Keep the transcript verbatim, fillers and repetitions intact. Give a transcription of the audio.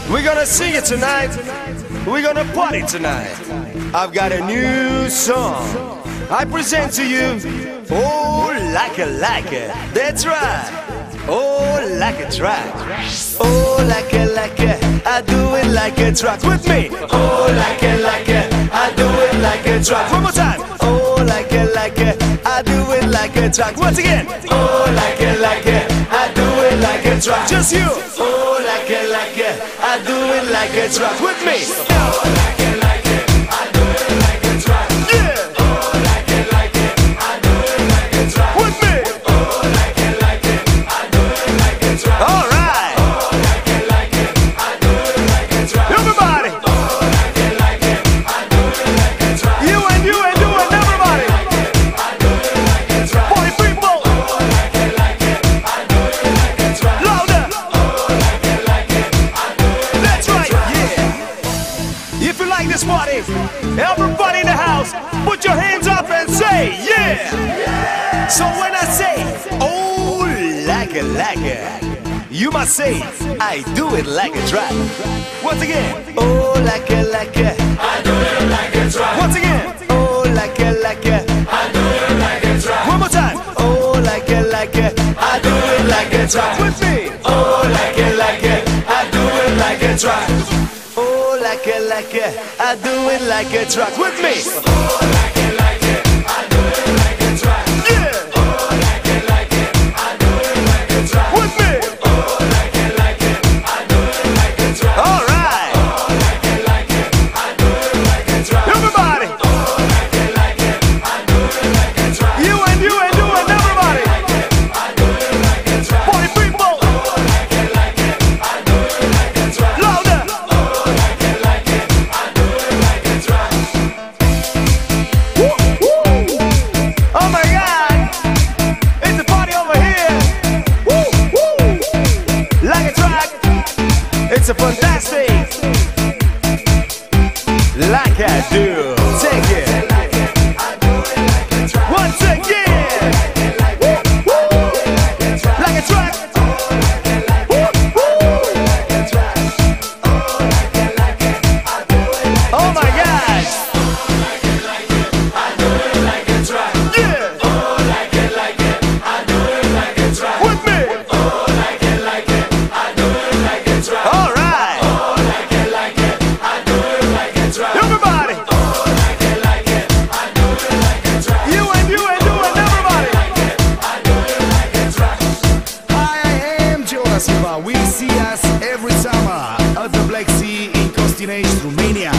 We're gonna sing it tonight. We're gonna party tonight. I've got a new song. I present to you. Oh, like a like it. That's right. Oh, like a track. Oh, like a like it. I do it like a track. With me. Oh, like a like it. I do it like a track. One more time. Oh, like a like it. I do it like a track. Once again. Oh, like a like it. I do it like a track. Just you. Oh, like a like it. I do it like a track. With me. Oh, like it, like it. I do it like a track. Yeah. Oh, like it, like it. I do it like a track. With me. Oh, like it, like it. I do it like a track. All right. Oh, like it, like it. I do it like a track. Everybody. Oh, like it, like it. I do it like a track. You and you and you and everybody. Like it, I do it like a track. Party people. Oh, like it, like it. I do it like a track. Louder. Oh, like it, like it. I do it. That's right. Yeah. If you like this party, everybody in the house, put your hands up and say yeah. So when I say oh like a like a, you must say I do it like a track. Once again, oh like a like a, I do it like a track. Once again, oh like a like a, I do it like a track. One more time, oh like a like a, I do it like a track. With me, oh like a like a, I do it like a track. Oh like a like a, I do it like a track. With me, oh like a like a, I do it like a track. Yeah. Oh like a like a, I do it like a track. With me, oh like a like a, I do it like a track. All right. Oh like a like a, I do it like a track. Everybody. Oh like a like a, I do it like a track. You and you and you and everybody. I do it like a track. Party people. Oh like a like a, I do it like a track. Louder. Oh like a like a, I do it like a track. Woo, woo. Oh my God, it's a party over here. Woo, woo. Like a track, it's a fantastic. Like I do, take it. Once again, woo, woo. Like a track. Woo, woo. Oh my God. Yeah. With me. All right. Everybody. You and you and you and everybody. Hi, I am Jonas Silva. We see us every summer at the Black Sea in Costinage, Romania.